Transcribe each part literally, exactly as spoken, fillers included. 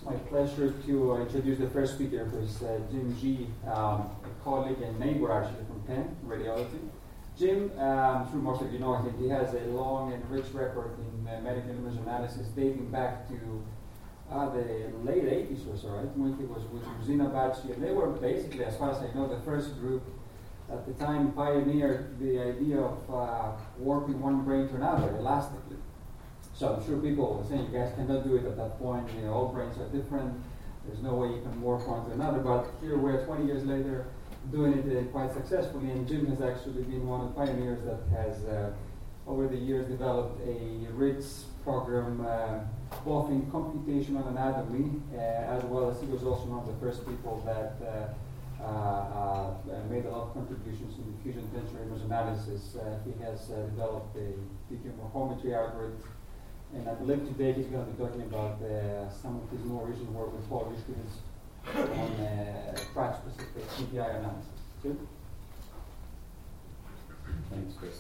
my pleasure to uh, introduce the first speaker, who is uh, Jim Gee, um, a colleague and neighbor actually from Penn Radiology. Jim, um, I'm sure most of you know him, he has a long and rich record in uh, medical image analysis dating back to uh, the late eighties or so, right, when he was with Rosina Bacci, and they were basically, as far as I know, the first group at the time pioneered the idea of uh, warping one brain to another elastically. So I'm sure people are saying you guys cannot do it at that point, you know, all brains are different, there's no way you can warp one to another, but here we're twenty years later doing it uh, quite successfully, and Jim has actually been one of the pioneers that has uh, over the years developed a rich program uh, both in computational anatomy uh, as well as he was also one of the first people that uh, uh, uh, made a lot of contributions in fusion tensor image analysis. Uh, he has uh, developed a feature morphometry algorithm, and I believe today he's going to be talking about uh, some of his more recent work with Paul Riskowitz on uh, track-specific C P I analysis. Good? Thanks, Chris.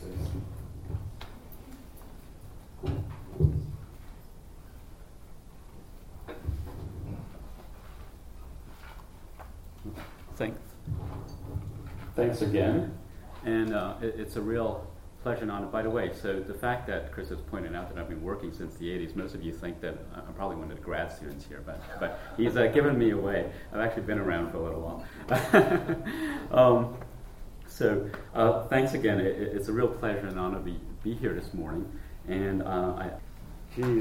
Thanks. Thanks again. And uh, it, it's a real pleasure and honor. By the way, so the fact that Chris has pointed out that I've been working since the eighties, most of you think that uh, I'm probably one of the grad students here, but but he's uh, given me away. I've actually been around for a little while. um, so uh, thanks again. It, it's a real pleasure and honor to be, be here this morning. And uh, I, geez,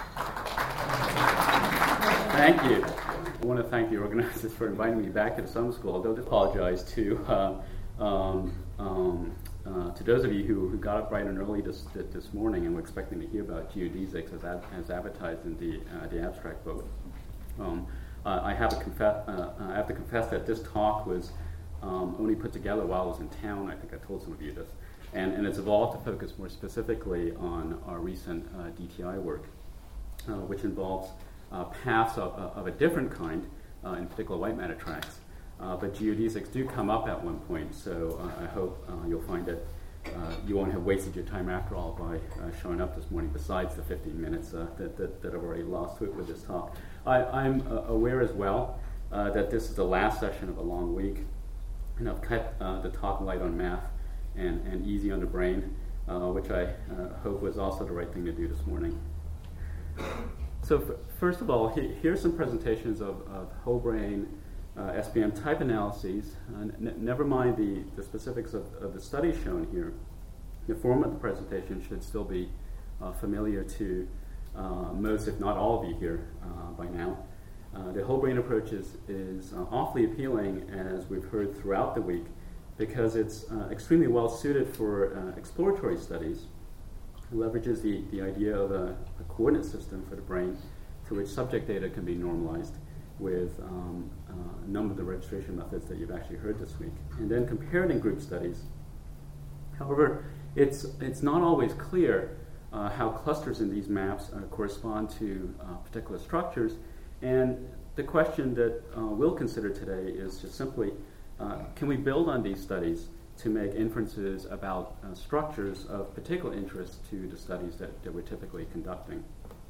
thank you. I want to thank the organizers for inviting me back to the summer school. Although I apologize to uh, um, um, uh, to those of you who, who got up bright and early this this morning and were expecting to hear about geodesics as, ad, as advertised in the uh, the abstract book. Um, uh, I have to confess. Uh, I have to confess that this talk was um, only put together while I was in town. I think I told some of you this, and and it's evolved to focus more specifically on our recent uh, D T I work, uh, which involves Uh, paths of, of a different kind, uh, in particular white matter tracks. Uh, but geodesics do come up at one point, so uh, I hope uh, you'll find that uh, you won't have wasted your time after all by uh, showing up this morning, besides the fifteen minutes uh, that, that, that I've already lost with, with this talk. I, I'm uh, aware as well uh, that this is the last session of a long week, and I've kept uh, the talk light on math and, and easy on the brain, uh, which I uh, hope was also the right thing to do this morning. So f- first of all, he- here's some presentations of, of whole brain uh, S B M type analyses. Uh, n- never mind the, the specifics of, of the studies shown here. The form of the presentation should still be uh, familiar to uh, most, if not all of you here uh, by now. Uh, the whole brain approach is, is uh, awfully appealing, as we've heard throughout the week, because it's uh, extremely well suited for uh, exploratory studies. It leverages the, the idea of a, a coordinate system for the brain to which subject data can be normalized with um, uh, a number of the registration methods that you've actually heard this week, and then compared in group studies. However, it's, it's not always clear uh, how clusters in these maps uh, correspond to uh, particular structures, and the question that uh, we'll consider today is just simply, uh, can we build on these studies to make inferences about uh, structures of particular interest to the studies that, that we're typically conducting.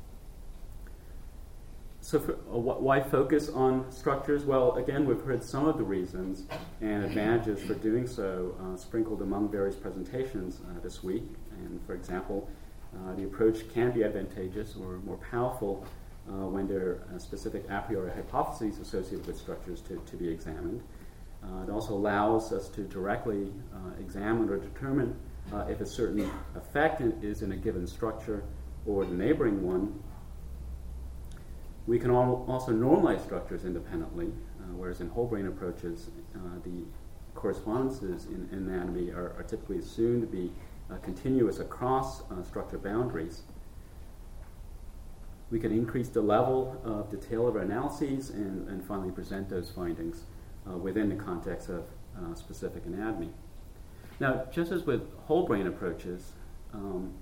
So for, uh, wh- why focus on structures? Well, again, we've heard some of the reasons and advantages for doing so uh, sprinkled among various presentations uh, this week. And for example, uh, the approach can be advantageous or more powerful uh, when there are uh, specific a priori hypotheses associated with structures to, to be examined. Uh, it also allows us to directly uh, examine or determine uh, if a certain effect in, is in a given structure or the neighboring one. We can al- also normalize structures independently, uh, whereas in whole brain approaches, uh, the correspondences in, in anatomy are, are typically assumed to be uh, continuous across uh, structure boundaries. We can increase the level of detail of our analyses and, and finally present those findings Uh, within the context of uh, specific anatomy. Now, just as with whole brain approaches, um,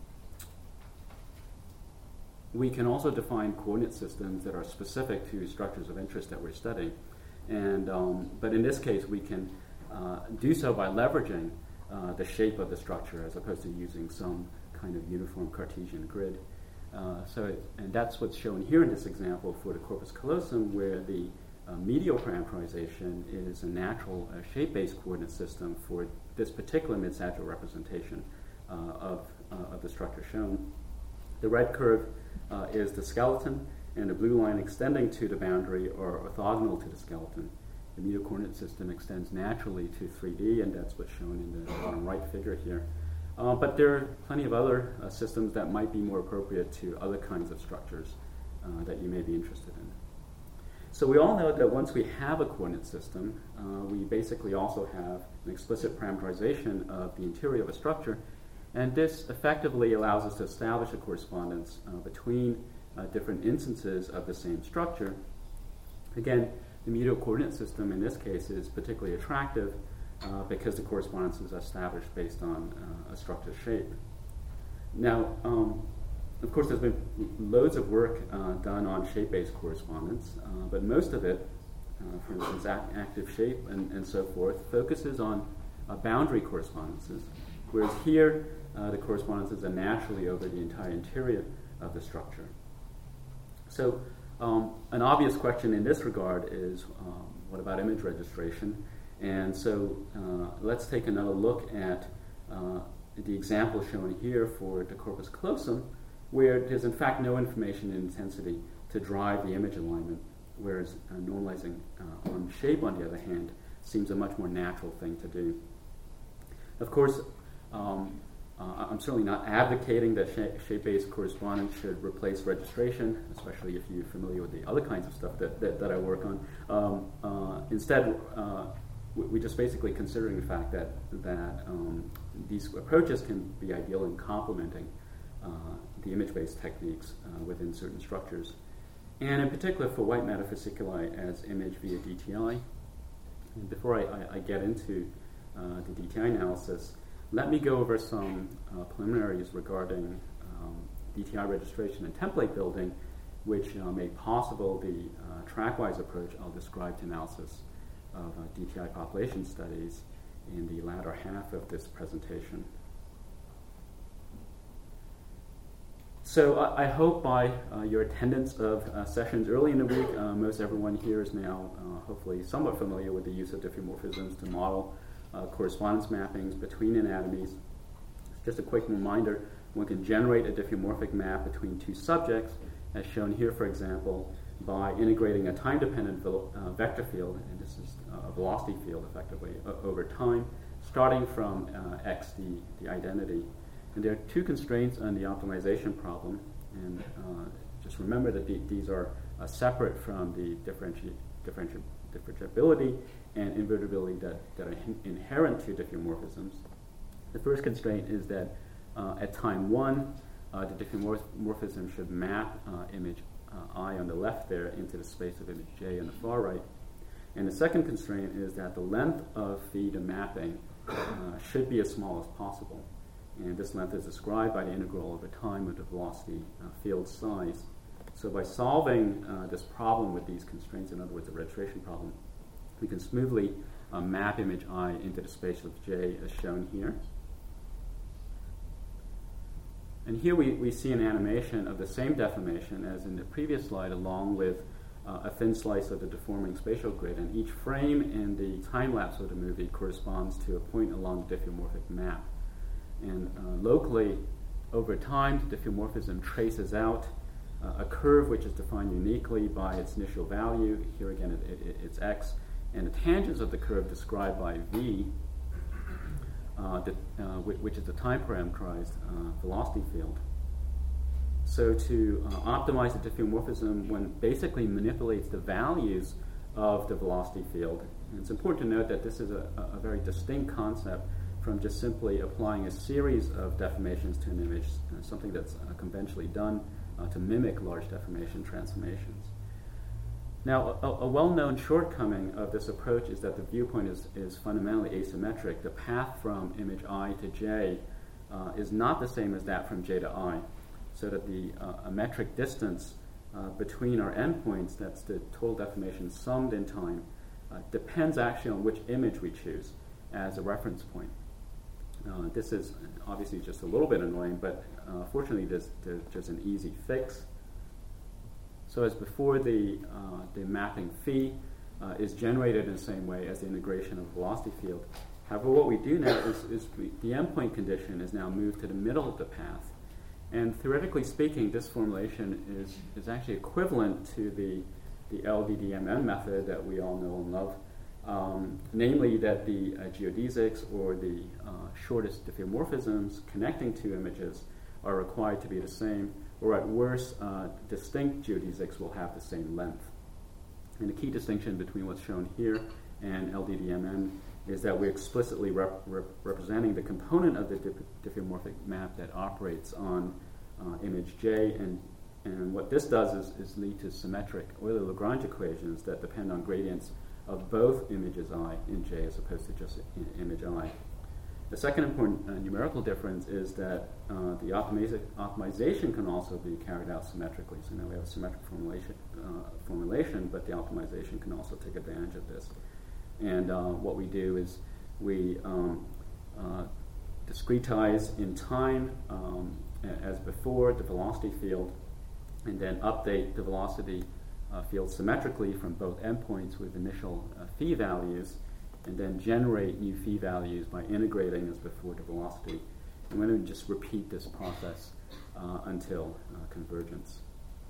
we can also define coordinate systems that are specific to structures of interest that we're studying. And um, but in this case, we can uh, do so by leveraging uh, the shape of the structure as opposed to using some kind of uniform Cartesian grid. Uh, so, it, and that's what's shown here in this example for the corpus callosum, where the uh, medial parameterization is a natural uh, shape-based coordinate system for this particular mid-sagittal representation uh, of, uh, of the structure shown. The red curve uh, is the skeleton, and the blue line extending to the boundary are orthogonal to the skeleton. The medial coordinate system extends naturally to three D, and that's what's shown in the bottom right figure here. Uh, but there are plenty of other uh, systems that might be more appropriate to other kinds of structures uh, that you may be interested in. So we all know that once we have a coordinate system, uh, we basically also have an explicit parameterization of the interior of a structure, and this effectively allows us to establish a correspondence uh, between uh, different instances of the same structure. Again, the medial coordinate system in this case is particularly attractive uh, because the correspondence is established based on uh, a structure's shape. Now, um, of course, there's been loads of work uh, done on shape-based correspondence, uh, but most of it, uh, for instance, act- active shape and, and so forth, focuses on uh, boundary correspondences, whereas here uh, the correspondences are naturally over the entire interior of the structure. So um, an obvious question in this regard is, um, what about image registration? And so uh, let's take another look at uh, the example shown here for the corpus callosum, where there's in fact no information in intensity to drive the image alignment, whereas uh, normalizing uh, on shape, on the other hand, seems a much more natural thing to do. Of course, um, uh, I'm certainly not advocating that sh- shape-based correspondence should replace registration, especially if you're familiar with the other kinds of stuff that, that, that I work on. Um, uh, instead, uh, we're just basically considering the fact that, that um, these approaches can be ideal in complementing uh, the image-based techniques uh, within certain structures. And in particular for white matter fasciculi as image via D T I. And before I, I, I get into uh, the D T I analysis, let me go over some uh, preliminaries regarding um, D T I registration and template building, which uh, made possible the uh, trackwise approach I'll describe to analysis of uh, D T I population studies in the latter half of this presentation. So uh, I hope by uh, your attendance of uh, sessions early in the week, uh, most everyone here is now uh, hopefully somewhat familiar with the use of diffeomorphisms to model uh, correspondence mappings between anatomies. Just a quick reminder, one can generate a diffeomorphic map between two subjects, as shown here, for example, by integrating a time-dependent vel- uh, vector field, and this is a velocity field effectively, uh, over time, starting from uh, x, the, the identity. And there are two constraints on the optimization problem, and uh, just remember that the, these are uh, separate from the differenti- differenti- differentiability and invertibility that, that are in- inherent to diffeomorphisms. The first constraint is that uh, at time one, uh, the diffeomorphism should map uh, image uh, I on the left there into the space of image J on the far right. And the second constraint is that the length of phi to mapping uh, should be as small as possible. And this length is described by the integral over time of the velocity uh, field size. So by solving uh, this problem with these constraints, in other words, the registration problem, we can smoothly uh, map image I into the space of J as shown here. And here we, we see an animation of the same deformation as in the previous slide, along with uh, a thin slice of the deforming spatial grid. And each frame in the time lapse of the movie corresponds to a point along the diffeomorphic map. And uh, locally, over time, the diffeomorphism traces out uh, a curve which is defined uniquely by its initial value. Here again, it, it, it's x. And the tangents of the curve described by v, uh, the, uh, which, which is the time parameterized uh, velocity field. So to uh, optimize the diffeomorphism, one basically manipulates the values of the velocity field. And it's important to note that this is a, a very distinct concept from just simply applying a series of deformations to an image, uh, something that's uh, conventionally done uh, to mimic large deformation transformations. Now, a, a well-known shortcoming of this approach is that the viewpoint is, is fundamentally asymmetric. The path from image I to J uh, is not the same as that from J to I, so that the uh, a metric distance uh, between our endpoints, that's the total deformation summed in time, uh, depends actually on which image we choose as a reference point. uh, this is obviously just a little bit annoying, but uh, fortunately there's, there's just an easy fix. So as before, the, uh, the mapping phi uh, is generated in the same way as the integration of the velocity field. However, what we do now is, is we, the endpoint condition is now moved to the middle of the path. And theoretically speaking, this formulation is, is actually equivalent to the, the L D D M M method that we all know and love, um, namely that the uh, geodesics or the uh, shortest diffeomorphisms connecting two images are required to be the same, or at worst, uh, distinct geodesics will have the same length. And the key distinction between what's shown here and L D D M M is that we're explicitly rep- rep- representing the component of the dif- diffeomorphic map that operates on uh, image J, and, and what this does is, is lead to symmetric Euler-Lagrange equations that depend on gradients of both images I in J as opposed to just I- image I. The second important uh, numerical difference is that uh, the optimiza- optimization can also be carried out symmetrically. So now we have a symmetric formulation, uh, formulation, but the optimization can also take advantage of this. And uh, what we do is we um, uh, discretize in time, um, a- as before, the velocity field, and then update the velocity uh, field symmetrically from both endpoints with initial uh, phi values, and then generate new phi values by integrating as before the velocity. And we're going to just repeat this process uh, until uh, convergence.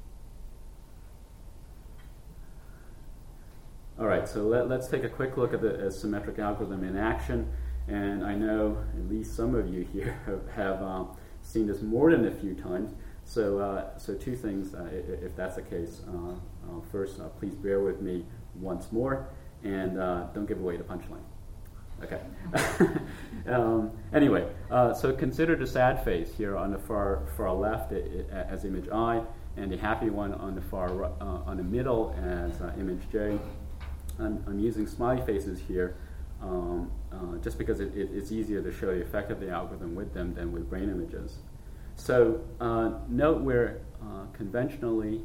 All right, so let, let's take a quick look at the uh, symmetric algorithm in action. And I know at least some of you here have, have uh, seen this more than a few times. So, uh, so two things, uh, if, if that's the case. Uh, uh, first, uh, please bear with me once more, and uh, don't give away the punchline. Okay. um, anyway, uh, so consider the sad face here on the far far left it, it, as image I, and the happy one on the far uh, on the middle as uh, image J. I'm, I'm using smiley faces here um, uh, just because it, it, it's easier to show the effect of the algorithm with them than with brain images. So uh, note where uh, conventionally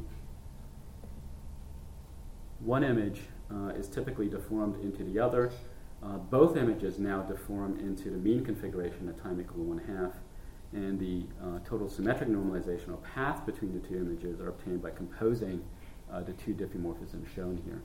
one image uh, is typically deformed into the other. Uh, both images now deform into the mean configuration at time equal to one half, and the uh, total symmetric normalization or path between the two images are obtained by composing uh, the two diffeomorphisms shown here.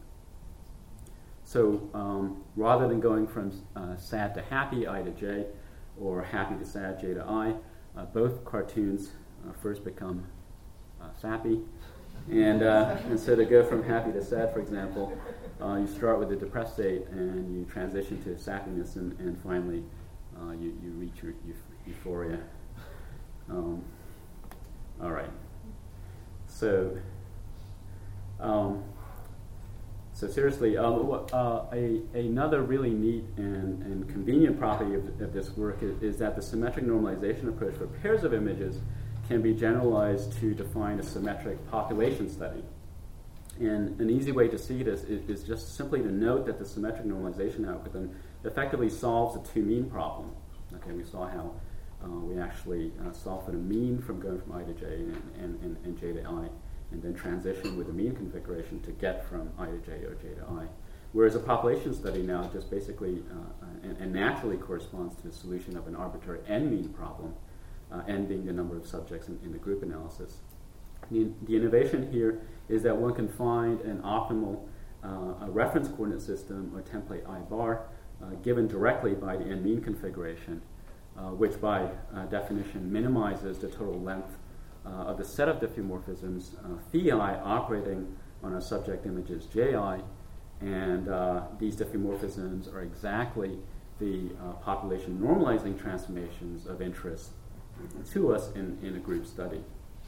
So um, rather than going from uh, sad to happy, I to J, or happy to sad, J to I, uh, both cartoons uh, first become uh, sappy. And, uh, and so to go from happy to sad, for example, uh, you start with a depressed state and you transition to sappiness, and, and finally uh, you, you reach your euphoria. Um, all right. So, um, so seriously, um, uh, a, another really neat and, and convenient property of, of this work is, is that the symmetric normalization approach for pairs of images can be generalized to define a symmetric population study. And an easy way to see this is, is just simply to note that the symmetric normalization algorithm effectively solves the two-mean problem. Okay, we saw how uh, we actually uh, solve for the mean from going from I to J and, and, and, and J to I, and then transition with the mean configuration to get from I to J or J to I. Whereas a population study now just basically uh, and, and naturally corresponds to the solution of an arbitrary n-mean problem, uh, n being the number of subjects in, in the group analysis. The, the innovation here is that one can find an optimal uh, a reference coordinate system or template I bar uh, given directly by the n-mean configuration, uh, which by uh, definition minimizes the total length uh, of the set of diffeomorphisms uh, phi I operating on our subject images J I, and uh, these diffeomorphisms are exactly the uh, population normalizing transformations of interest to us in, in a group study.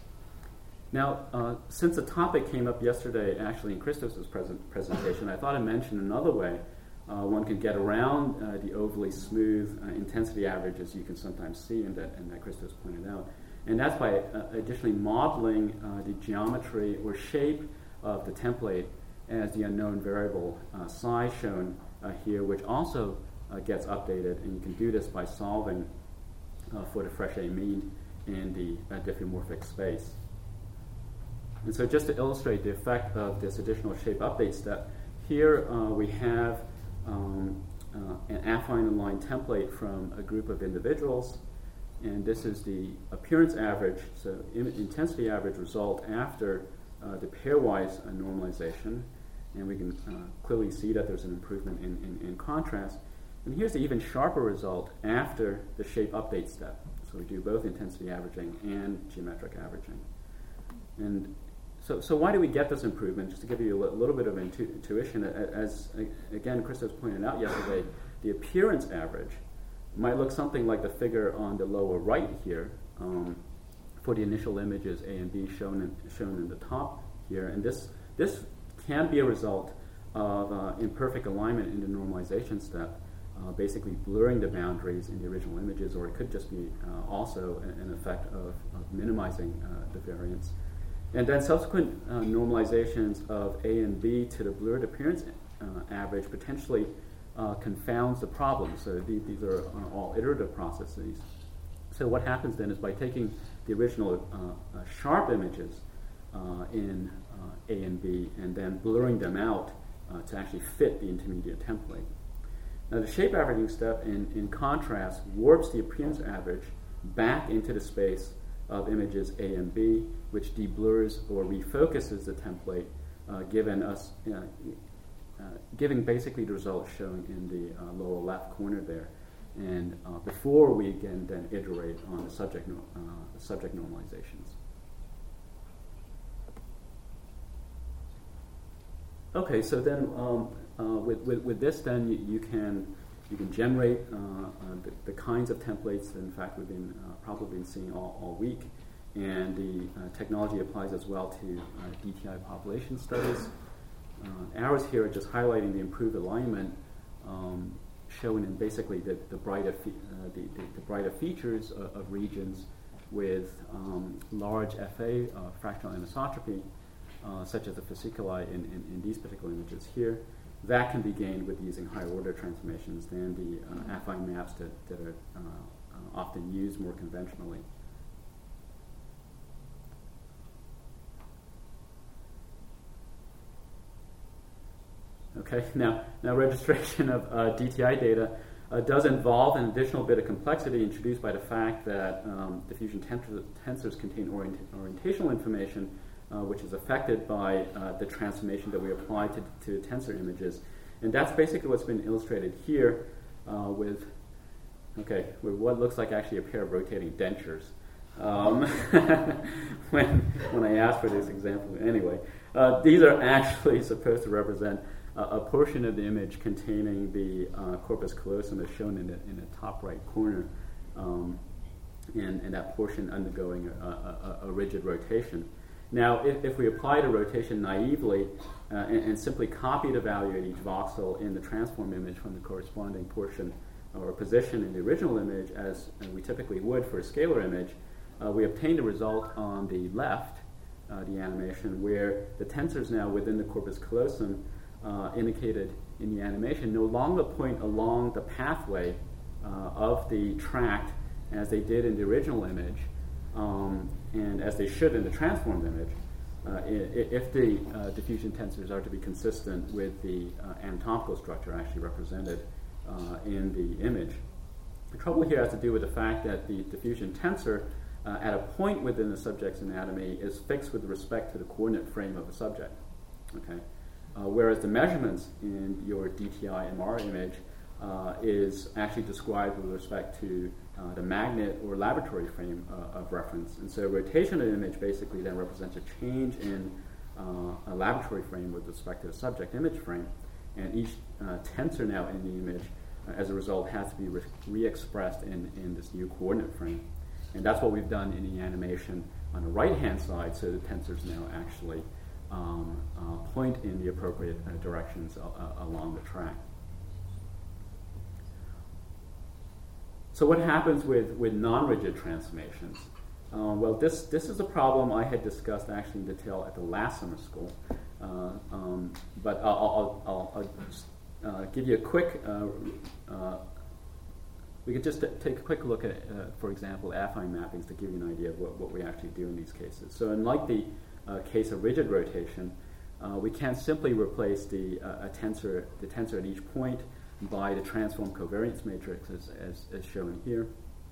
Now, uh, since the topic came up yesterday, actually in Christos' present presentation, I thought I'd mention another way uh, one can get around uh, the overly smooth uh, intensity averages you can sometimes see, and that, and that Christos pointed out. And that's by uh, additionally modeling uh, the geometry or shape of the template as the unknown variable uh, psi shown uh, here, which also uh, gets updated. And you can do this by solving uh, for the Frechet mean in the uh, diffeomorphic space. And so just to illustrate the effect of this additional shape update step, here uh, we have um, uh, an affine aligned template from a group of individuals, and this is the appearance average, so in- intensity average result after uh, the pairwise uh, normalization, and we can uh, clearly see that there's an improvement in, in, in contrast. And here's the even sharper result after the shape update step. So we do both intensity averaging and geometric averaging. And so, so why do we get this improvement? Just to give you a li- little bit of intu- intuition, as again Christos pointed out yesterday, the appearance average might look something like the figure on the lower right here um, for the initial images A and B shown in, shown in the top here. And this this can be a result of uh, imperfect alignment in the normalization step, uh, basically blurring the boundaries in the original images, or it could just be uh, also an, an effect of, of minimizing uh, the variance. And then subsequent uh, normalizations of A and B to the blurred appearance uh, average potentially uh, confounds the problem. So these, these are uh, all iterative processes. So what happens then is by taking the original uh, uh, sharp images uh, in uh, A and B and then blurring them out uh, to actually fit the intermediate template. Now the shape averaging step, in, in contrast, warps the appearance average back into the space of images A and B, which deblurs or refocuses the template, uh, given us, uh, uh, giving basically the results shown in the uh, lower left corner there, and uh, before we again then iterate on the subject no, uh, subject normalizations. Okay, so then um, uh, with, with with this, then you, you can. You can generate uh, uh, the, the kinds of templates that, in fact, we've been uh, probably been seeing all, all week, and the uh, technology applies as well to uh, D T I population studies. Uh, arrows here are just highlighting the improved alignment, um, shown in basically the, the brighter fe- uh, the, the, the brighter features of, of regions with um, large F A uh, fractional anisotropy, uh, such as the fasciculi in, in, in these particular images here. That can be gained with using higher order transformations than the uh, affine maps that, that are uh, uh, often used more conventionally. Okay, now, now registration of uh, D T I data uh, does involve an additional bit of complexity introduced by the fact that um, diffusion tensor, tensors contain orient, orientational information, Uh, which is affected by uh, the transformation that we apply to, to tensor images. And that's basically what's been illustrated here uh, with, okay, with what looks like actually a pair of rotating dentures. Um, when, when I asked for this example, anyway. Uh, these are actually supposed to represent uh, a portion of the image containing the uh, corpus callosum as shown in the, in the top right corner, um, and, and that portion undergoing a, a, a rigid rotation. Now, if, if we apply the rotation naively uh, and, and simply copy the value at each voxel in the transform image from the corresponding portion or position in the original image, as we typically would for a scalar image, uh, we obtain the result on the left, uh, the animation, where the tensors now within the corpus callosum uh, indicated in the animation no longer point along the pathway uh, of the tract as they did in the original image, Um, and as they should in the transformed image, uh, if, if the uh, diffusion tensors are to be consistent with the uh, anatomical structure actually represented uh, in the image. The trouble here has to do with the fact that the diffusion tensor uh, at a point within the subject's anatomy is fixed with respect to the coordinate frame of the subject. Okay, uh, whereas the measurements in your D T I M R image uh, is actually described with respect to Uh, the magnet or laboratory frame uh, of reference. And so rotation of the image basically then represents a change in uh, a laboratory frame with respect to the subject image frame. And each uh, tensor now in the image, uh, as a result, has to be re- re-expressed in, in this new coordinate frame. And that's what we've done in the animation on the right-hand side, so the tensors now actually um, uh, point in the appropriate uh, directions uh, uh, along the track. So what happens with, with non-rigid transformations? Uh, well, this, this is a problem I had discussed actually in detail at the last summer school. Uh, um, but I'll, I'll, I'll, I'll just, uh, give you a quick, uh, uh, we could just t- take a quick look at, uh, for example, affine mappings to give you an idea of what, what we actually do in these cases. So unlike the uh, case of rigid rotation, uh, we can't simply replace the uh, a tensor, the tensor at each point by the transform covariance matrix as, as, as shown here.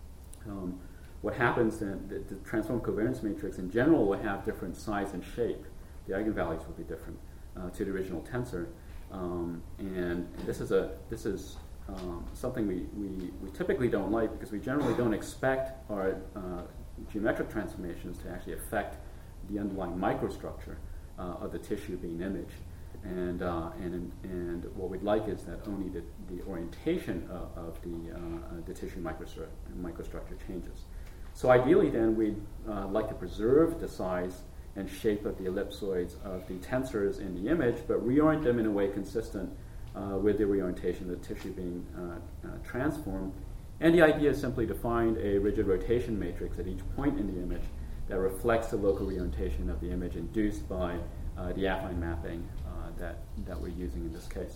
Um, what happens then, the, the transform covariance matrix in general will have different size and shape. The eigenvalues will be different uh, to the original tensor. Um, and this is a this is um, something we, we, we typically don't like, because we generally don't expect our uh, geometric transformations to actually affect the underlying microstructure uh, of the tissue being imaged. And, uh, and and what we'd like is that only the, the orientation of, of the, uh, uh, the tissue microstru- microstructure changes. So ideally then we'd uh, like to preserve the size and shape of the ellipsoids of the tensors in the image, but reorient them in a way consistent uh, with the reorientation of the tissue being uh, uh, transformed. And the idea is simply to find a rigid rotation matrix at each point in the image that reflects the local reorientation of the image induced by uh, the affine mapping uh, that, that we're using in this case.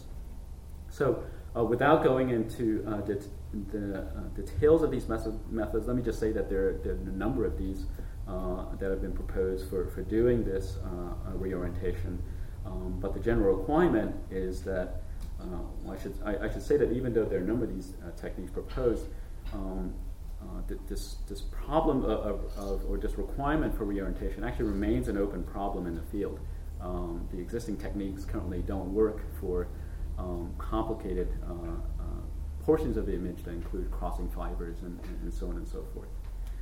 So uh, without going into uh, det- the uh, details of these method- methods, let me just say that there, there are a number of these uh, that have been proposed for, for doing this uh, uh, reorientation. Um, but the general requirement is that, uh, I, should, I, I should say that even though there are a number of these uh, techniques proposed, um, uh, th- this, this problem of, of, of, or this requirement for reorientation actually remains an open problem in the field. Um, the existing techniques currently don't work for um, complicated uh, uh, portions of the image that include crossing fibers and, and, and so on and so forth.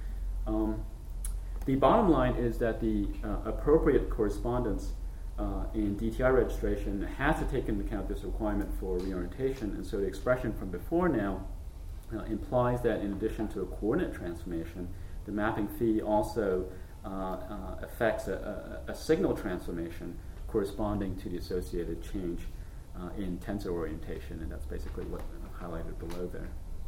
Um, the bottom line is that the uh, appropriate correspondence uh, in D T I registration has to take into account this requirement for reorientation, and so the expression from before now uh, implies that in addition to a coordinate transformation, the mapping phi also uh, uh, affects a, a, a signal transformation corresponding to the associated change uh, in tensor orientation, and that's basically what uh, highlighted below there.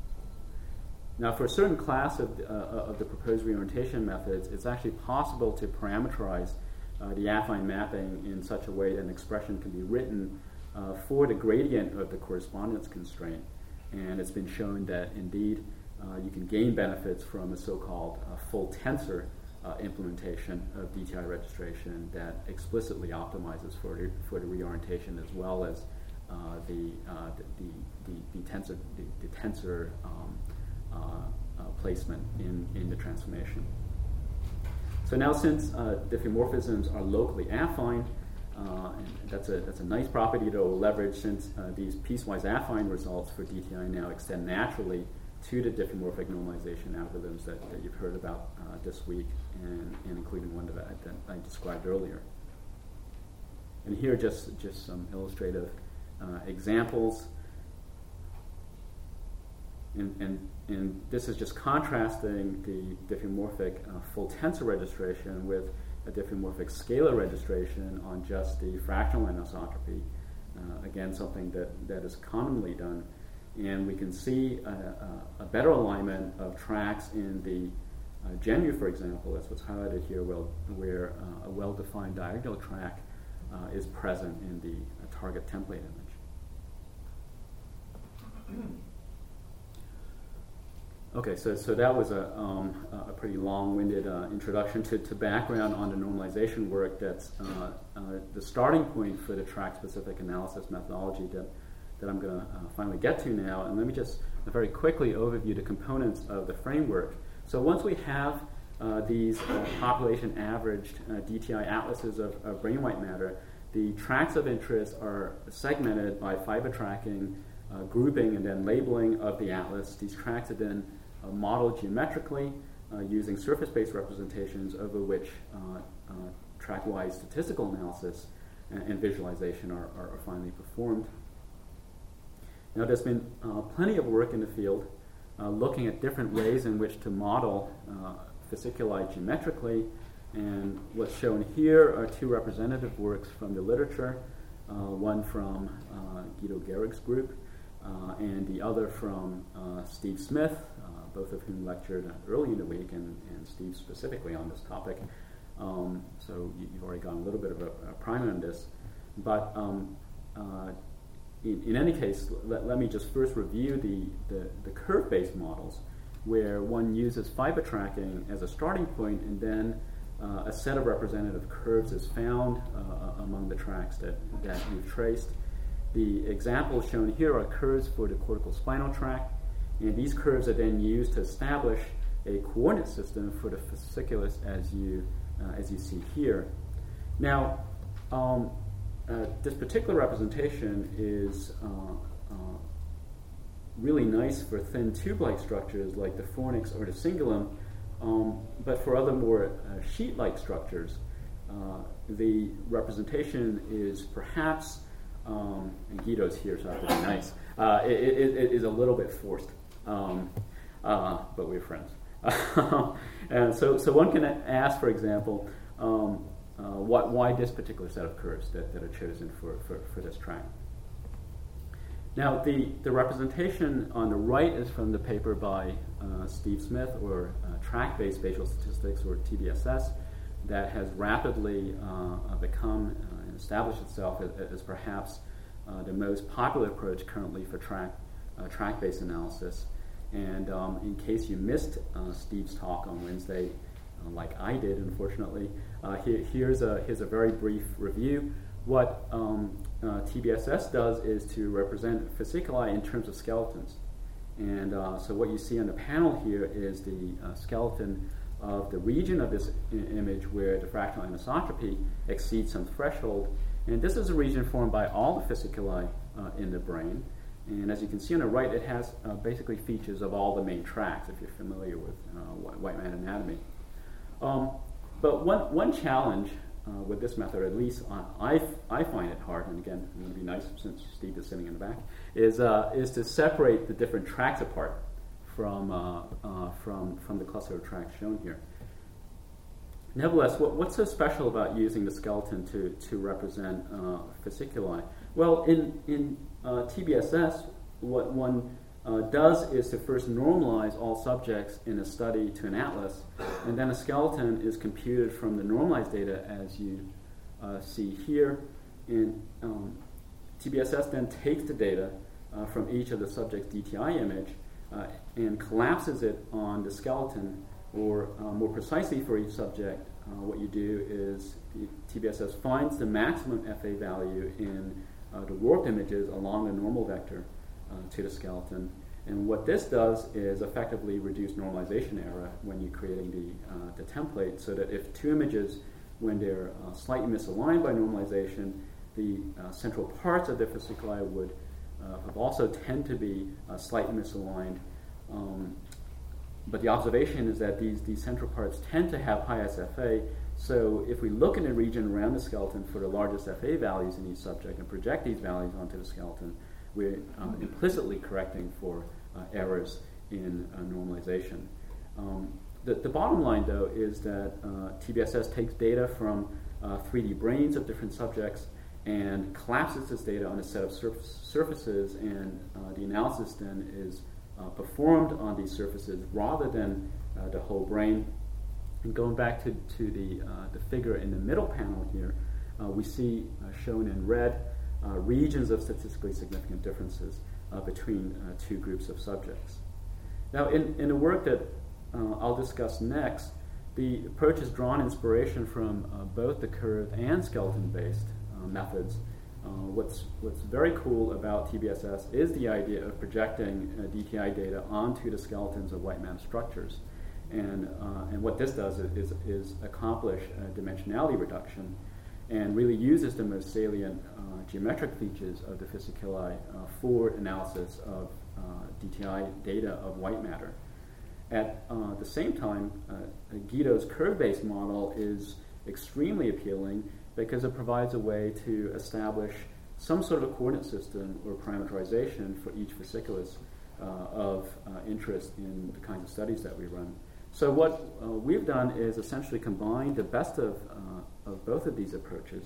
Now, for a certain class of, uh, of the proposed reorientation methods, it's actually possible to parameterize uh, the affine mapping in such a way that an expression can be written uh, for the gradient of the correspondence constraint. And it's been shown that, indeed, uh, you can gain benefits from a so-called uh, full tensor uh, implementation of D T I registration that explicitly optimizes for the, for the reorientation as well as uh, the, uh, the, the, the tensor, the, the tensor um, Uh, uh, placement in, in the transformation. So now, since uh, diffeomorphisms are locally affine, uh, and that's a that's a nice property that will leverage, since uh, these piecewise affine results for D T I now extend naturally to the diffeomorphic normalization algorithms that, that you've heard about uh, this week, and, and including one that I, that I described earlier. And here, just just some illustrative uh, examples. And, and, and this is just contrasting the diffeomorphic uh, full tensor registration with a diffeomorphic scalar registration on just the fractional anisotropy. Uh, again, something that, that is commonly done. And we can see a, a, a better alignment of tracks in the uh, GENU, for example. That's what's highlighted here, well, where uh, a well-defined diagonal track uh, is present in the uh, target template image. Okay, so so that was a um, a pretty long-winded uh, introduction to, to background on the normalization work. That's uh, uh, the starting point for the track-specific analysis methodology that that I'm going to uh, finally get to now. And let me just very quickly overview the components of the framework. So once we have uh, these uh, population-averaged uh, D T I atlases of, of brain white matter, the tracks of interest are segmented by fiber tracking, uh, grouping, and then labeling of the atlas. These tracks are then Uh, modeled geometrically uh, using surface-based representations over which uh, uh, track-wise statistical analysis and, and visualization are, are, are finally performed. Now, there's been uh, plenty of work in the field uh, looking at different ways in which to model uh, fasciculi geometrically, and what's shown here are two representative works from the literature, uh, one from uh, Guido Gehrig's group, uh, and the other from uh, Steve Smith, both of whom lectured early in the week, and, and Steve specifically on this topic. Um, so you, you've already gotten a little bit of a, a primer on this. But um, uh, in, in any case, let, let me just first review the, the, the curve-based models, where one uses fiber tracking as a starting point, and then uh, a set of representative curves is found uh, among the tracks that, that you've traced. The examples shown here are curves for the cortical spinal tract, and these curves are then used to establish a coordinate system for the fasciculus as you uh, as you see here. Now, um, uh, this particular representation is uh, uh, really nice for thin tube-like structures like the fornix or the cingulum, um, but for other more uh, sheet-like structures, uh, the representation is perhaps, um, and Guido's here, so I have to be nice, uh, it, it, it is a little bit forced, um, uh, but we're friends. And so, so one can ask, for example, um, uh, what, why this particular set of curves that, that are chosen for, for, for this track. Now, the, the representation on the right is from the paper by uh, Steve Smith, or uh, Track-Based Spatial Statistics, or T B S S, that has rapidly uh, become uh, and established itself as, as perhaps uh, the most popular approach currently for track, uh, track-based analysis. And um, in case you missed uh, Steve's talk on Wednesday, uh, like I did, unfortunately, uh, here, here's, a, here's a very brief review. What um, uh, T B S S does is to represent fasciculi in terms of skeletons. And uh, so what you see on the panel here is the uh, skeleton of the region of this I- image where the fractional anisotropy exceeds some threshold. And this is a region formed by all the fasciculi uh, in the brain. And as you can see on the right, it has uh, basically features of all the main tracts, if you're familiar with uh, white man anatomy. Um, but one, one challenge uh, with this method, at least on, I, f- I find it hard, and again, I'm going to be nice since Steve is sitting in the back, is, uh, is to separate the different tracts apart from, uh, uh, from, from the cluster of tracts shown here. Nevertheless, what, what's so special about using the skeleton to, to represent uh, fasciculi? Well, in, in uh, T B S S, what one uh, does is to first normalize all subjects in a study to an atlas, and then a skeleton is computed from the normalized data as you uh, see here. And um, T B S S then takes the data uh, from each of the subject's D T I image uh, and collapses it on the skeleton. Or uh, more precisely for each subject, uh, what you do is T B S S finds the maximum F A value in uh, the warped images along the normal vector uh, to the skeleton. And what this does is effectively reduce normalization error when you're creating the, uh, the template, so that if two images, when they're uh, slightly misaligned by normalization, the uh, central parts of the fasciculi would uh, also tend to be uh, slightly misaligned. Um, But the observation is that these, these central parts tend to have high S F A, so if we look in the region around the skeleton for the largest F A values in each subject and project these values onto the skeleton, we're uh, implicitly correcting for uh, errors in uh, normalization. Um, the, the bottom line, though, is that uh, T B S S takes data from uh, three D brains of different subjects and collapses this data on a set of surf- surfaces, and uh, the analysis then is Uh, performed on these surfaces rather than uh, the whole brain. And going back to, to the, uh, the figure in the middle panel here, uh, we see uh, shown in red uh, regions of statistically significant differences uh, between uh, two groups of subjects. Now, in, in the work that uh, I'll discuss next, the approach has drawn inspiration from uh, both the curve and skeleton-based uh, methods. Uh, what's what's very cool about T B S S is the idea of projecting uh, D T I data onto the skeletons of white matter structures, and uh, and what this does is is, is accomplish uh, dimensionality reduction, and really uses the most salient uh, geometric features of the fasciculi uh, for analysis of uh, D T I data of white matter. At uh, the same time, uh, Guido's curve-based model is extremely appealing, because it provides a way to establish some sort of coordinate system or parameterization for each fasciculus uh, of uh, interest in the kinds of studies that we run. So what uh, we've done is essentially combine the best of, uh, of both of these approaches.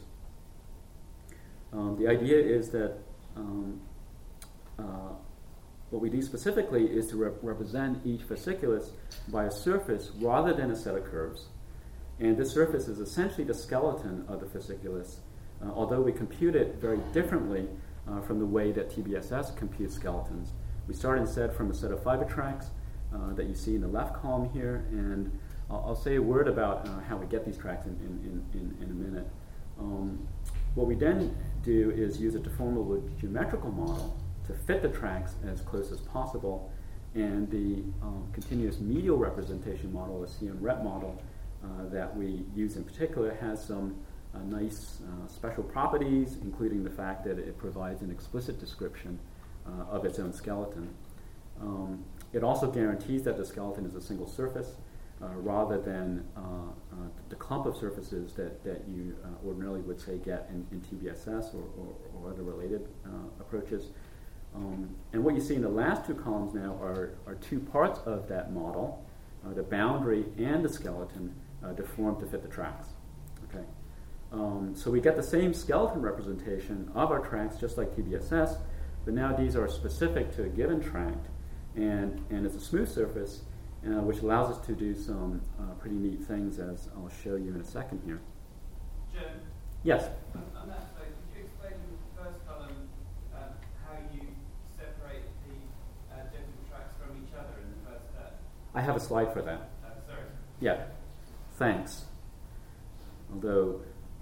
Um, the idea is that um, uh, what we do specifically is to rep- represent each fasciculus by a surface rather than a set of curves. And this surface is essentially the skeleton of the fasciculus, uh, although we compute it very differently uh, from the way that T B S S computes skeletons. We start instead from a set of fiber tracks uh, that you see in the left column here, and I'll, I'll say a word about uh, how we get these tracks in, in, in, in a minute. Um, what we then do is use a deformable geometrical model to fit the tracks as close as possible, and the um, continuous medial representation model, the C M rep model, uh, that we use in particular, has some uh, nice uh, special properties, including the fact that it provides an explicit description uh, of its own skeleton. Um, it also guarantees that the skeleton is a single surface, uh, rather than uh, uh, the clump of surfaces that, that you uh, ordinarily would say get in, in T B S S or, or, or other related uh, approaches. Um, and what you see in the last two columns now are, are two parts of that model, uh, the boundary and the skeleton, uh, deformed to fit the tracks. Okay, um, so we get the same skeleton representation of our tracks just like T B S S, but now these are specific to a given tract, and, and it's a smooth surface, uh, which allows us to do some uh, pretty neat things, as I'll show you in a second here. Jim? Yes? On, on that slide, could you explain in the first column um, how you separate the uh, different tracks from each other in the first step? I have a slide for that. Uh, sorry. Yeah, thanks. Although,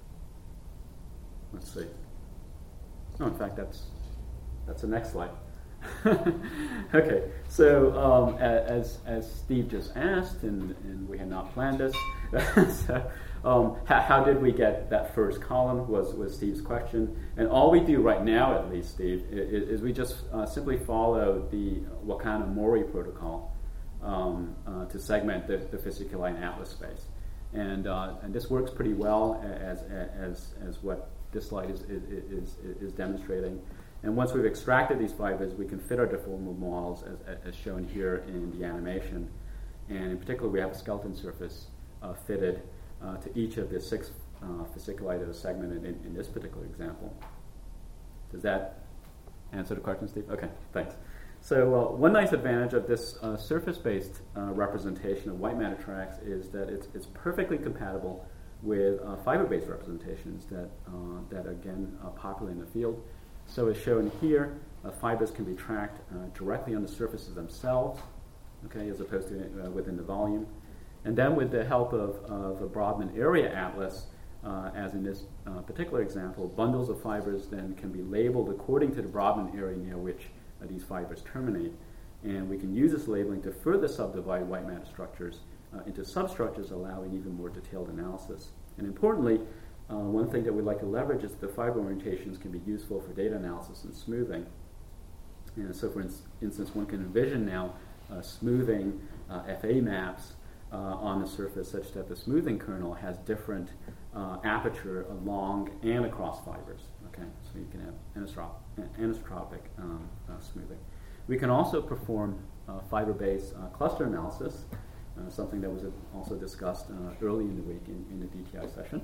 let's see. No, in fact, that's that's the next slide. Okay, so um, as as Steve just asked, and, and we had not planned this, so, um, how, how did we get that first column was, was Steve's question. And all we do right now, at least, Steve, is, is we just uh, simply follow the Wakana-Mori protocol um, uh, to segment the, the fasciculi in atlas space. And, uh, and this works pretty well, as, as, as what this slide is, is, is, is demonstrating. And once we've extracted these fibers, we can fit our deformable models as, as shown here in the animation. And in particular, we have a skeleton surface uh, fitted uh, to each of the six uh, fasciculi that are segmented in, in this particular example. Does that answer the question, Steve? Okay, thanks. So uh, one nice advantage of this uh, surface-based uh, representation of white matter tracks is that it's, it's perfectly compatible with uh, fiber-based representations that, uh, that again, are popular in the field. So as shown here, uh, fibers can be tracked uh, directly on the surfaces themselves, okay, as opposed to uh, within the volume. And then with the help of, of a Brodmann area atlas, uh, as in this uh, particular example, bundles of fibers then can be labeled according to the Brodmann area near which uh, these fibers terminate. And we can use this labeling to further subdivide white matter structures uh, into substructures, allowing even more detailed analysis. And importantly, Uh, one thing that we like to leverage is that the fiber orientations can be useful for data analysis and smoothing. And so, for in- instance, one can envision now uh, smoothing uh, F A maps uh, on the surface such that the smoothing kernel has different uh, aperture along and across fibers. Okay, so you can have anisotropic, anisotropic um, uh, smoothing. We can also perform uh, fiber-based uh, cluster analysis, uh, something that was also discussed uh, early in the week in, in the D T I session.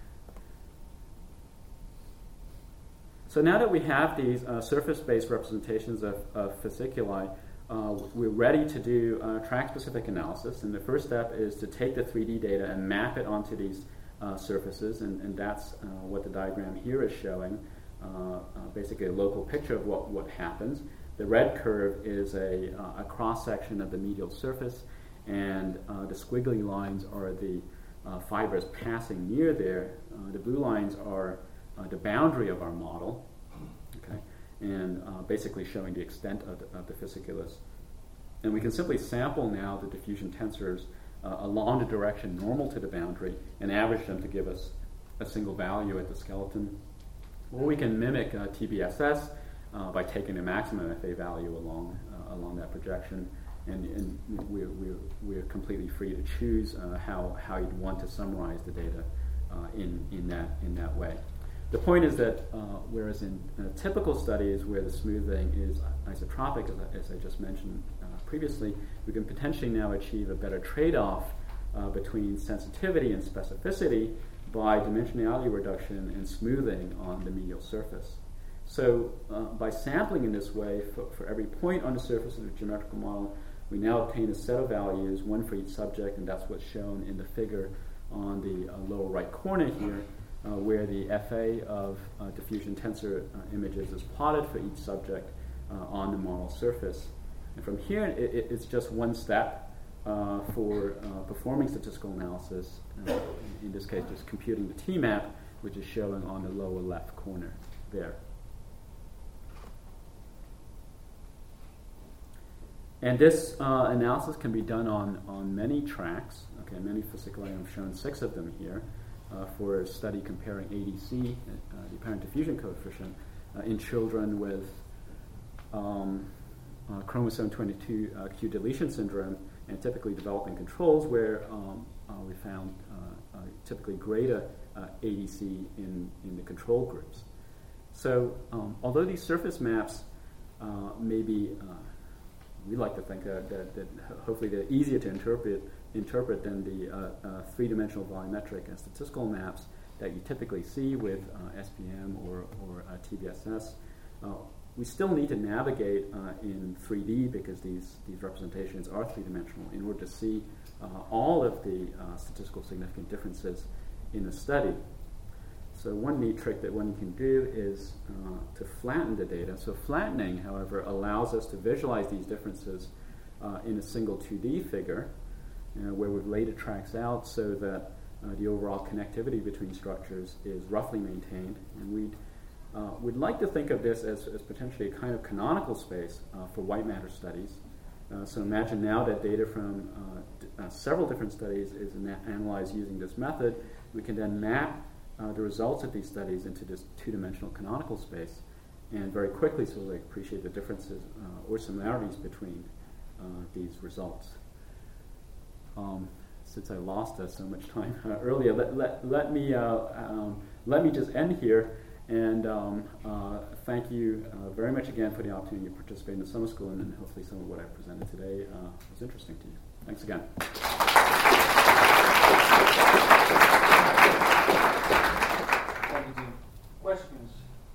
So now that we have these uh, surface-based representations of, of fasciculi, uh, we're ready to do uh, track-specific analysis. And the first step is to take the three D data and map it onto these uh, surfaces, and, and that's uh, what the diagram here is showing, uh, uh, basically a local picture of what, what happens. The red curve is a, uh, a cross-section of the medial surface, and uh, the squiggly lines are the uh, fibers passing near there. Uh, the blue lines are Uh, the boundary of our model, okay, and uh, basically showing the extent of the, of the fasciculus. And we can simply sample now the diffusion tensors uh, along the direction normal to the boundary and average them to give us a single value at the skeleton. Or we can mimic uh, T B S S uh, by taking the maximum F A value along uh, along that projection, and, and we're, we're, we're completely free to choose uh, how, how you'd want to summarize the data uh, in, in, that, in that way. The point is that uh, whereas in uh, typical studies where the smoothing is isotropic, as I, as I just mentioned uh, previously, we can potentially now achieve a better trade-off uh, between sensitivity and specificity by dimensionality reduction and smoothing on the medial surface. So uh, by sampling in this way, for, for every point on the surface of the geometrical model, we now obtain a set of values, one for each subject, and that's what's shown in the figure on the uh, lower right corner here, Uh, where the F A of uh, diffusion tensor uh, images is plotted for each subject uh, on the model surface. And from here, it, it, it's just one step uh, for uh, performing statistical analysis, uh, in this case just computing the T map, which is showing on the lower left corner there. And this uh, analysis can be done on, on many tracks, okay, many fasciculi. I've shown six of them here uh, for a study comparing A D C, uh, the apparent diffusion coefficient, uh, in children with um, uh, chromosome twenty-two uh, Q deletion syndrome and typically developing controls where um, uh, we found uh, uh, typically greater uh, A D C in, in the control groups. So um, although these surface maps uh, may be uh, we like to think uh, that, that hopefully they're easier to interpret interpret than the uh, uh, three-dimensional volumetric and statistical maps that you typically see with uh, S P M or, or uh, T B S S. Uh, we still need to navigate uh, in three D because these, these representations are three-dimensional in order to see uh, all of the uh, statistical significant differences in a study. So one neat trick that one can do is uh, to flatten the data. So flattening, however, allows us to visualize these differences uh, in a single two D figure uh, where we've laid the tracks out so that uh, the overall connectivity between structures is roughly maintained. And we'd, uh, we'd like to think of this as, as potentially a kind of canonical space uh, for white matter studies. Uh, so imagine now that data from uh, d- uh, several different studies is na- analyzed using this method. We can then map Uh, the results of these studies into this two-dimensional canonical space, and very quickly so we appreciate the differences uh, or similarities between uh, these results. Um, since I lost uh, so much time uh, earlier, let, let, let me uh, um, let me just end here and um, uh, thank you uh, very much again for the opportunity to participate in the summer school, and, and hopefully some of what I presented today uh, was interesting to you. Thanks again. Questions?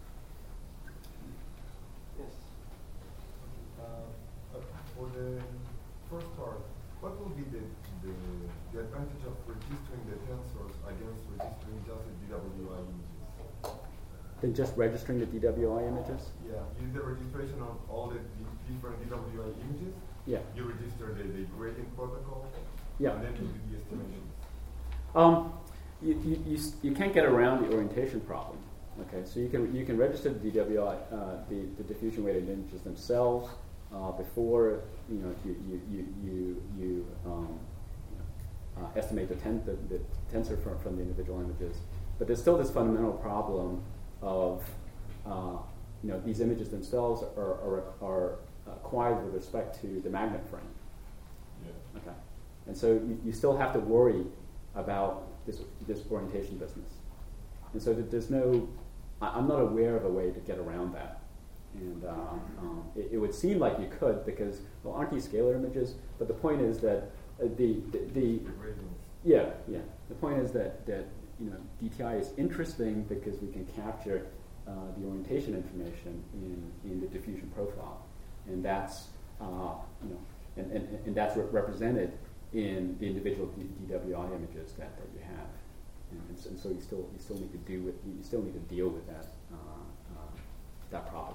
Yes. Uh, for the first part, what will be the, the, the advantage of registering the tensors against registering just the D W I images? Then just registering the D W I images? Yeah, use the registration of all the d- different D W I images. Yeah. You register the, the gradient protocol. Yeah. And then you do the estimations. Um, you, you, you, you can't get around the orientation problem. Okay, so you can you can register the D W I, uh, the, the diffusion weighted images themselves uh, before you know you you you you, you um, uh, estimate the, ten, the, the tensor from, from the individual images. But there's still this fundamental problem of uh, you know these images themselves are are, are acquired with respect to the magnet frame. Yeah. Okay, and so you, you still have to worry about this this orientation business. And so that there's no, I'm not aware of a way to get around that. And uh, um, it, it would seem like you could because, well, aren't these scalar images? But the point is that uh, the, the, the, The gradients. yeah, yeah. The point is that, that you know, D T I is interesting because we can capture uh, the orientation information in, in the diffusion profile. And that's, uh, you know, and, and, and that's re- represented in the individual D- DWI images that, that you have. And, and so you still you still need to do with you still need to deal with that uh, uh, that problem.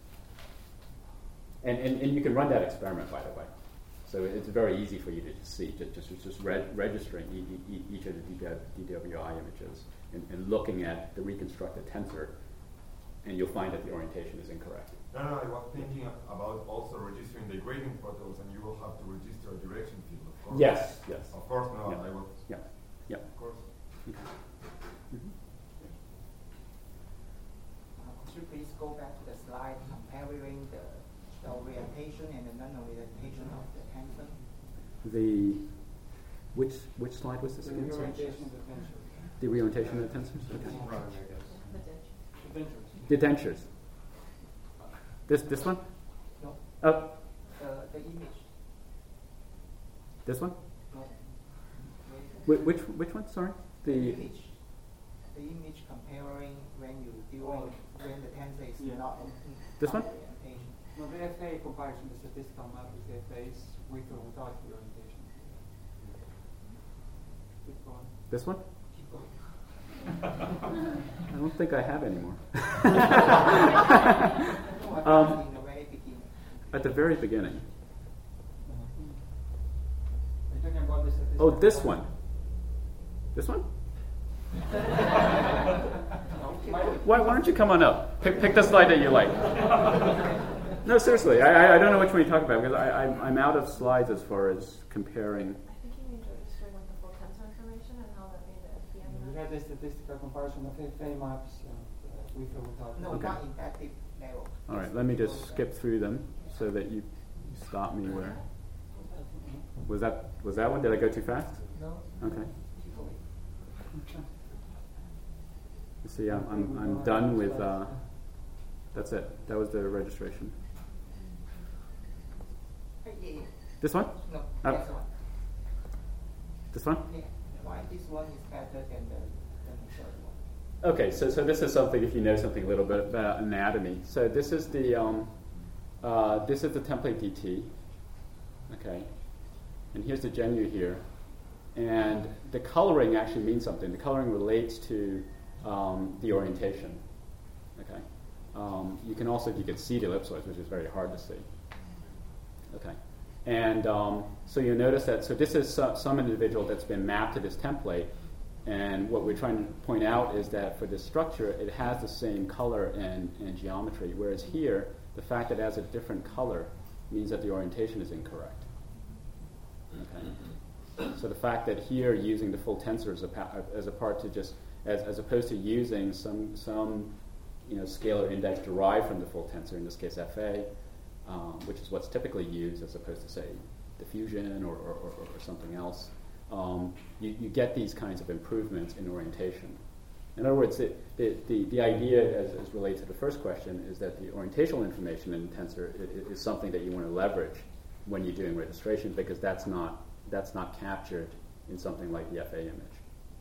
And, and and you can run that experiment, by the way. So it's very easy for you to just see just just, just reg- registering e- e- each of the D W I images and, and looking at the reconstructed tensor, and you'll find that the orientation is incorrect. No, no, I was thinking about also registering the gradient protocols, and you will have to register a direction field, of course. Yes, yes. Of course, no, Yeah. I was. Yeah, yeah. Of course. Mm-hmm. Uh, could you please go back to the slide comparing the, the orientation and the non-orientation of the tensor? The which which slide was this The again? reorientation of the tensors. The reorientation of the tensors. Okay. The tensors. The dentures. This this one? No. Oh, The, the image. this one? No. Wh- which which one? Sorry. The The image. The image comparing when you doing when the tensor is Yeah. not in This one? orientation. No, the F A comparison, the statistical map is the F A's with or without the orientation. Keep going. this one? Keep going. I don't think I have any more. No, Um, in the very beginning. At the very beginning. Are you talking about the statistical Oh, this comparison? one. This one? Why, why don't you come on up? Pick, pick the slide that you like. No, seriously, I, I don't know which one you talk about because I, I'm, I'm out of slides as far as comparing. I think you need to explain like the full tensor information and how that made the F B M We map. had a statistical comparison of F A maps uh, with or without. No, Okay. not in that deep level. All right, let me just skip through them so that you stop me where. Was that was that one? Did I go too fast? No. Okay. You see, I'm I'm, I'm done with. Uh, that's it. That was the registration. Uh, yeah, yeah. This one? No, Uh, that's one. This one? Yeah. Why this one is better than the, than the third one? Okay, so so this is something if you know something a little bit about anatomy. So this is the um, uh, this is the template D T. Okay, and here's the genu here, and the coloring actually means something. The coloring relates to um, the orientation. Okay, um, you can also you can see the ellipsoids, which is very hard to see. Okay, and um, so you notice that so this is some, some individual that's been mapped to this template. And what we're trying to point out is that for this structure, it has the same color and, and geometry, whereas here, the fact that it has a different color means that the orientation is incorrect. Okay. So the fact that here using the full tensor as a, as a part to just, as, as opposed to using some, some you know, scalar index derived from the full tensor, in this case F A, um, which is what's typically used as opposed to, say, diffusion or, or, or, or something else. Um, you, you get these kinds of improvements in orientation. In other words, it, the, the, the idea, as, as relates to the first question, is that the orientational information in tensor is, is something that you want to leverage when you're doing registration, because that's not, that's not captured in something like the F A image.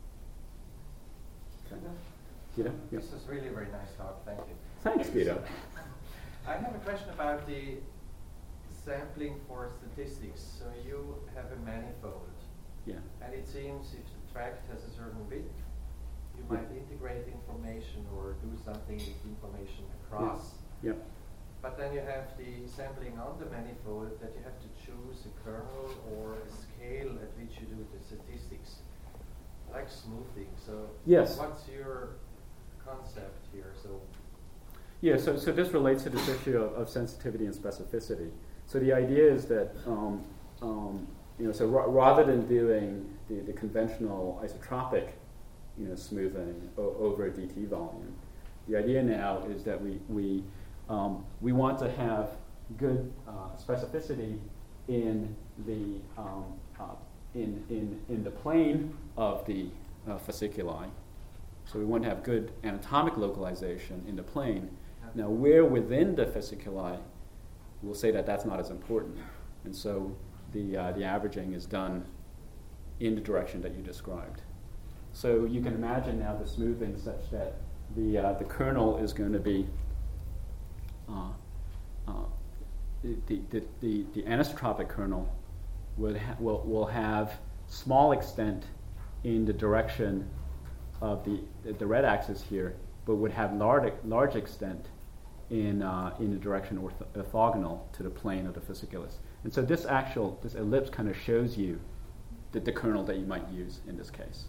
Okay. Guido? This is really a very nice talk, thank you. Thanks, Guido. I have a question about the sampling for statistics. So you have a manifold. Yeah. And it seems if the tract has a certain width, you might integrate information or do something with information across. Yeah. But then you have the sampling on the manifold that you have to choose a kernel or a scale at which you do the statistics, like smoothing. So yes. What's your concept here? So Yeah, so, so this relates to this issue of, of sensitivity and specificity. So the idea is that um, um, You know, so ra- rather than doing the, the conventional isotropic, you know, smoothing o- over a D T volume, the idea now is that we we um, we want to have good uh, specificity in the um, uh, in in in the plane of the uh, fasciculi. So we want to have good anatomic localization in the plane. Now, where within the fasciculi, we'll say that that's not as important, and so. The, uh, the averaging is done in the direction that you described. So you can imagine now the smoothing such that the, uh, the kernel is going to be uh, uh, the, the, the, the anisotropic kernel would ha- will, will have small extent in the direction of the, the, the red axis here, but would have large, large extent in, uh, in the direction ortho- orthogonal to the plane of the fasciculus. And so this actual, this ellipse kind of shows you the, the kernel that you might use in this case.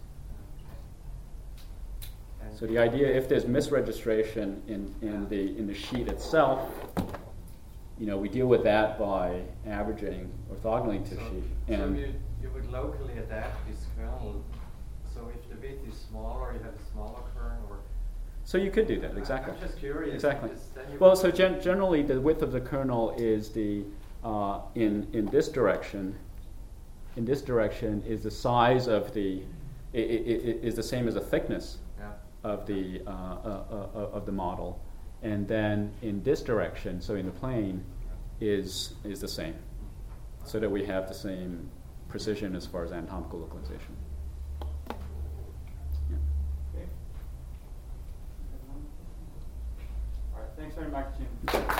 And so the idea, if there's misregistration in, in the in the sheet itself, you know, we deal with that by averaging orthogonally to so, the sheet. So And you, you would locally adapt this kernel. So if the width is smaller, you have a smaller kernel, or so you could do that, exactly. I'm just curious. Exactly. because then you Well, would- so gen- generally the width of the kernel is the Uh, in in this direction, in this direction is the size of the, i- i- i- is the same as the thickness yeah. of the uh, uh, uh, of the model, and then in this direction, so in the plane, is is the same, so that we have the same precision as far as anatomical localization. Yeah. Okay. All right. Thanks very much, Jim.